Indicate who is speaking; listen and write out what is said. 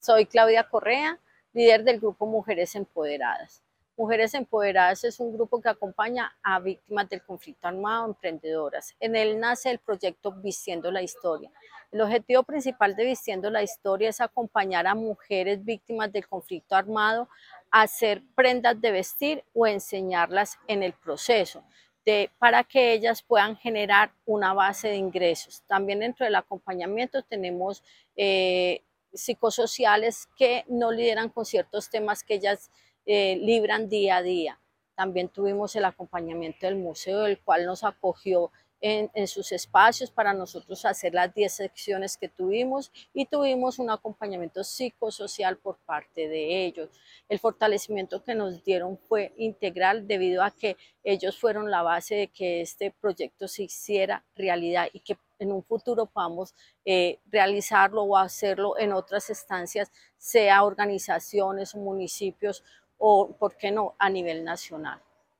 Speaker 1: Soy Claudia Correa, líder del grupo Mujeres Empoderadas. Mujeres Empoderadas es un grupo que acompaña a víctimas del conflicto armado, emprendedoras. En él nace el proyecto Vistiendo la Historia. El objetivo principal de Vistiendo la Historia es acompañar a mujeres víctimas del conflicto armado a hacer prendas de vestir o enseñarlas en el proceso, para que ellas puedan generar una base de ingresos. También dentro del acompañamiento tenemos psicosociales que no lideran con ciertos temas que ellas libran día a día. También tuvimos el acompañamiento del museo, el cual nos acogió en sus espacios para nosotros hacer las 10 secciones que tuvimos, y tuvimos un acompañamiento psicosocial por parte de ellos. El fortalecimiento que nos dieron fue integral debido a que ellos fueron la base de que este proyecto se hiciera realidad y que en un futuro podamos realizarlo o hacerlo en otras instancias, sea organizaciones, municipios o, ¿por qué no?, a nivel nacional.